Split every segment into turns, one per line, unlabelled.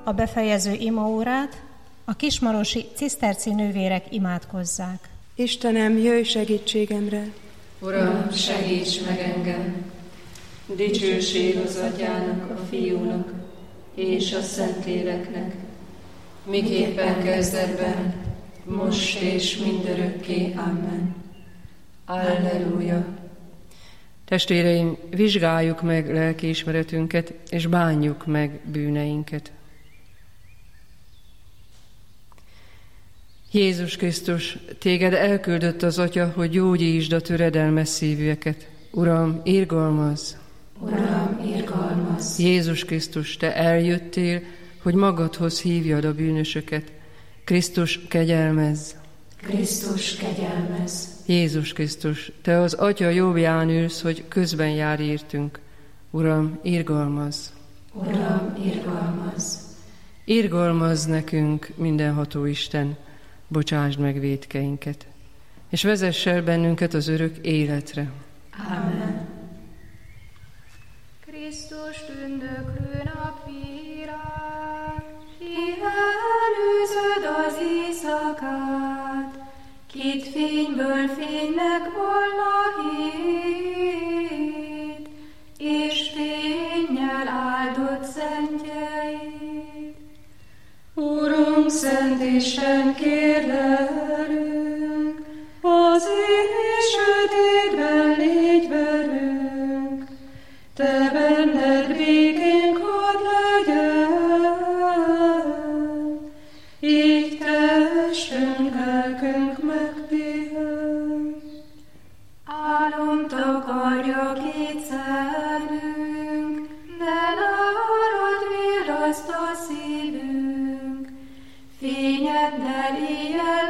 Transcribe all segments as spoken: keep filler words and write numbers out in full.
a befejező imaórát, a kismarosi ciszterci nővérek imádkozzák.
Istenem, jöjj segítségemre!
Uram, segíts meg engem! Dicsőség az Atyának, a Fiúnak és a Szentléleknek, miképpen kezdetben, most és mindörökké. Amen. Alleluja!
Testvéreim, vizsgáljuk meg lelkiismeretünket, és bánjuk meg bűneinket. Jézus Krisztus, téged elküldött az Atya, hogy gyógyítsd a töredelmes szívűeket. Uram, irgalmazz!
Uram, irgalmazz!
Jézus Krisztus, te eljöttél, hogy magadhoz hívjad a bűnösöket. Krisztus, kegyelmezz!
Krisztus, kegyelmezz!
Jézus Krisztus, te az Atya jobbján ülsz, hogy közben jár értünk. Uram, irgalmazz!
Uram, irgalmazz!
Irgalmazz nekünk, mindenható Isten, bocsásd meg vétkeinket, és vezess el bennünket az örök életre.
Amen.
Krisztus tündöklő napvilág, ki előzöd az éjszakát, kit fényből fénynek valahét, és fényjel áldott szentjeid.
Urunk, Szent Isten, kérlelünk, az éj sötétben légy velünk, te benned békénk hadd legyen, így testünk, lelkünk megpihen.
Álom takarja két szemünk, de nálad virraszt a szívünk, fényeddel éjjel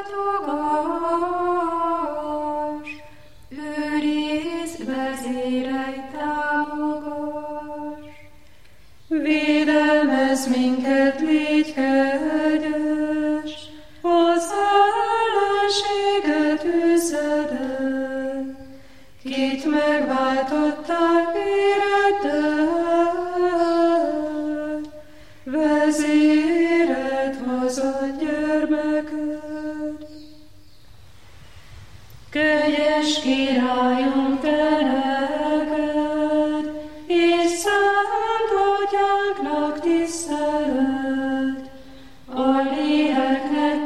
látogass, őrizd, vezérelj, támogass.
Védelmezz minket, légy kegyes, az ellenséget üzed el, kit megváltottál véreddel, vezéred haza gyermeked. Kegyes Királyunk, te neked, és szent Atyánknak tisztelet, a léleknek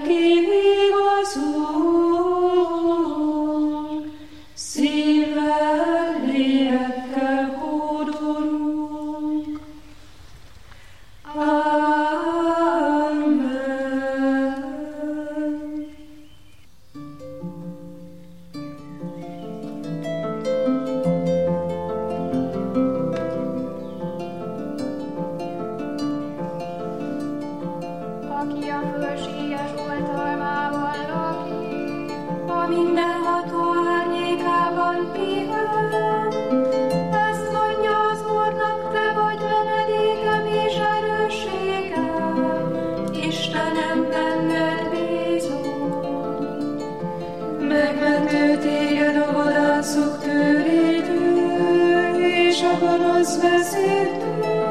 kivigazunk, szívvel, lélekkel hódolunk. Amen.
Aki a fölséges oltalmával lakik, a mindenható árnyékában pihen. Ezt mondja az Úrnak, te vagy menedékem és erősségem, Istenem, benned bízom.
Megmentő téged a vadászok tőrétől, és a gonosz vezértől.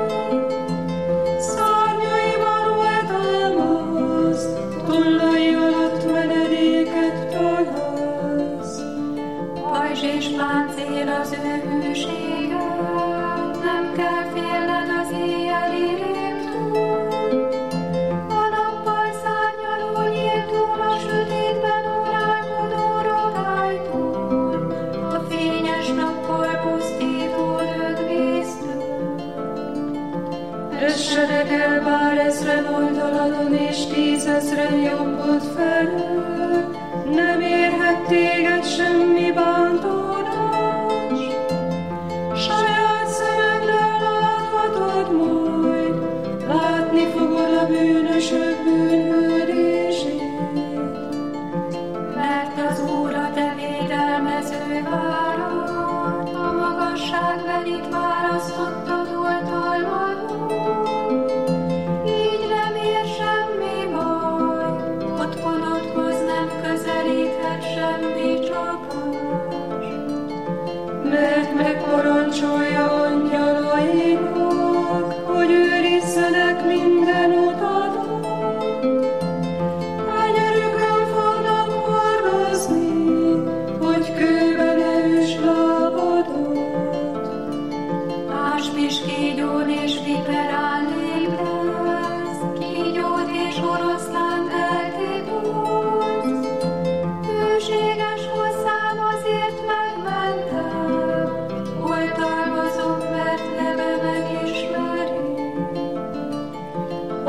Szárnyaim alól támaszt, tollai alatt menedéket találsz.
Pajzs és páncél az ő hűsége, nem kell félned az éjjeli rémtől. A nappal szárnyaló nyíltól, a sötétben órálkodó rogálytól, a fényes nappal pusztító dögvésztől.
Essenek el bár ezren oldaladon, és tízezren jobbod felől, nem érhet téged semmi bántódás. Saját szemeddel láthatod majd, látni fogod a bűnösök bűnhődését.
Mert az Úr a te védelmező várad, a magasság pedig választottad oltalmadon. Így nem ér semmi baj, otthonodhoz nem közelíthet semmi csapás.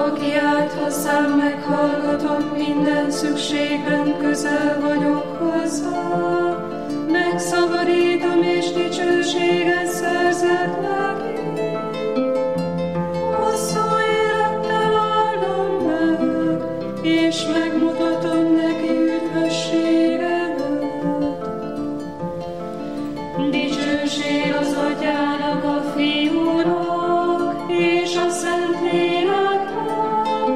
aki állt hozzám, meghallgatom, minden szükségben közel vagyok hozzá. Megszabadítom és dicsőséget szerzett neki. Hosszú élettel áldom meg, és megmutatom neki üdvösségemet. Dicsőség az Atyának, a Fiúnak, és a Szentléleknek,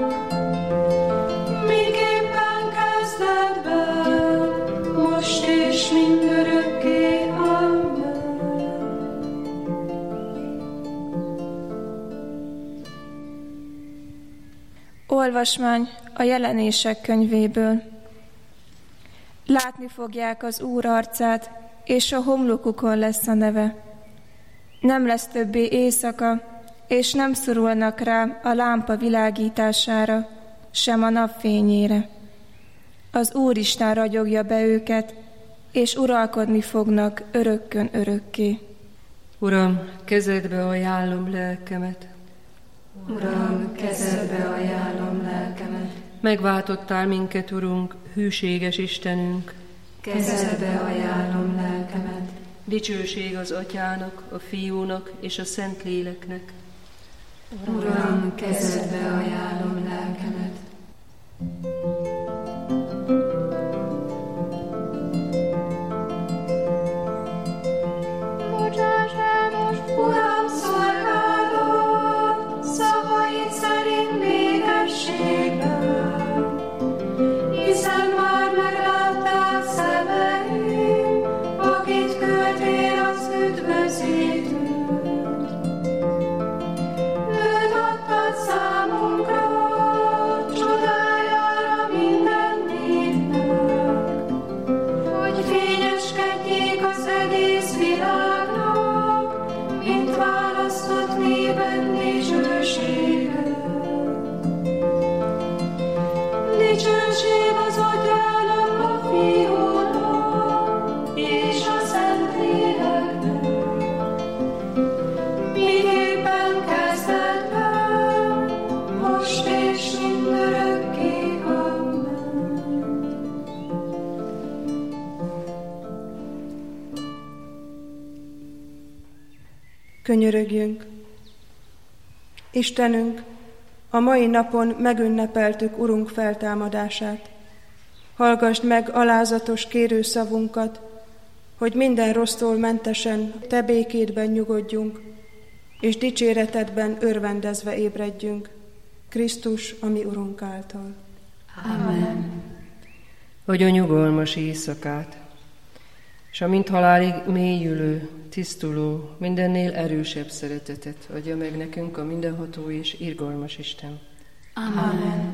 miképpen kezdetben, most és mindörökké. Amen.
Olvasmány a Jelenések könyvéből. Látni fogják az Úr arcát, és a homlokukon lesz a neve. Nem lesz többé éjszaka, és nem szorulnak rá a lámpa világítására, sem a napfényére. Az Úristen ragyogja be őket, és uralkodni fognak örökkön örökké.
Uram, kezedbe ajánlom lelkemet.
Uram, kezedbe ajánlom lelkemet.
Megváltottál minket, Urunk, hűséges Istenünk.
Kezedbe ajánlom lelkemet.
Dicsőség az Atyának, a Fiúnak és a Szentléleknek.
Uram, kezedbe ajánlom lelkemet.
Bocsáss el most, Uram, szolgádat, szavaid szerint békességben, hiszen már meglátták szemeim, akit küldtél az üdvözítőt. Őt adtad számunkra, csodájára minden népnek, hogy fényeskedjék az egész világnak, mint választott népen dicsősége. Dicsőség az Atyának, a Fiúnak és a Szentléleknek, miképpen kezdetben, most és mindörökké. Amen.
Könyörögjünk! Istenünk, a mai napon megünnepeltük Urunk feltámadását. Hallgasd meg alázatos kérőszavunkat, hogy minden rossztól mentesen Te békédben nyugodjunk, és dicséretedben örvendezve ébredjünk. Krisztus, a mi Urunk által.
Amen.
Adj nyugalmas éjszakát, és a mint halálig mélyülő, tisztuló, mindennél erősebb szeretetet adja meg nekünk a mindenható és irgalmas Isten.
Amen.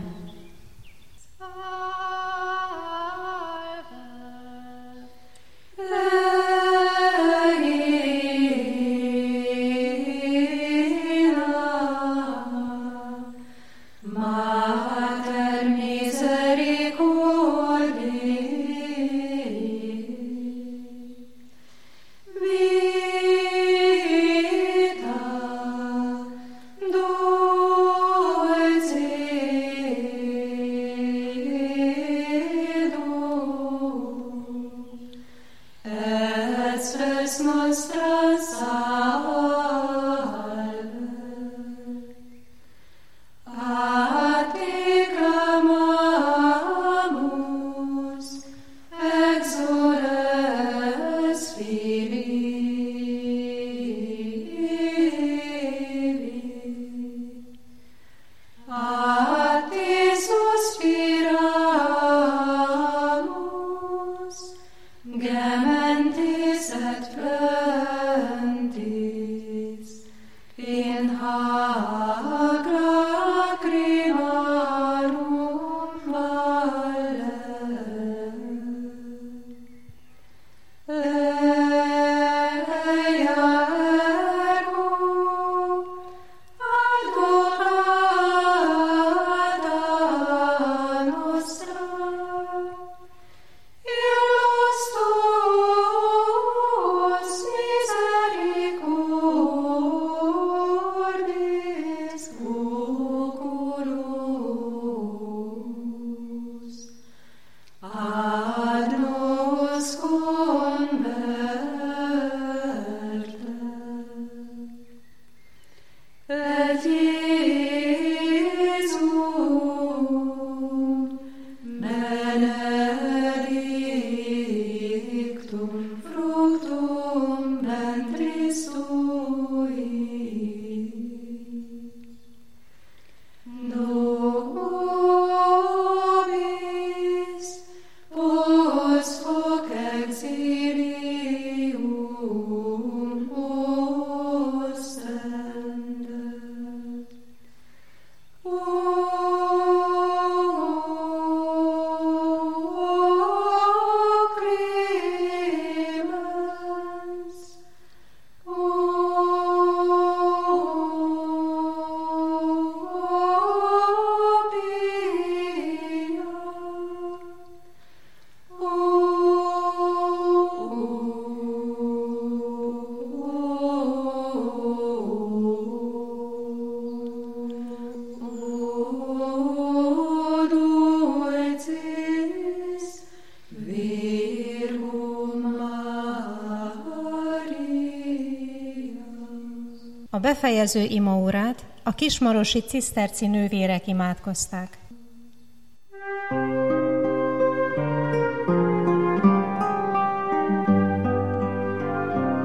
befejező imaórát a kismarosi ciszterci nővérek imádkozták.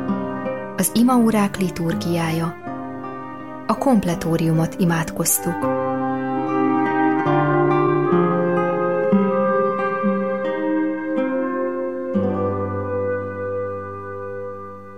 Az imaórák liturgiája. A kompletóriumot imádkoztuk.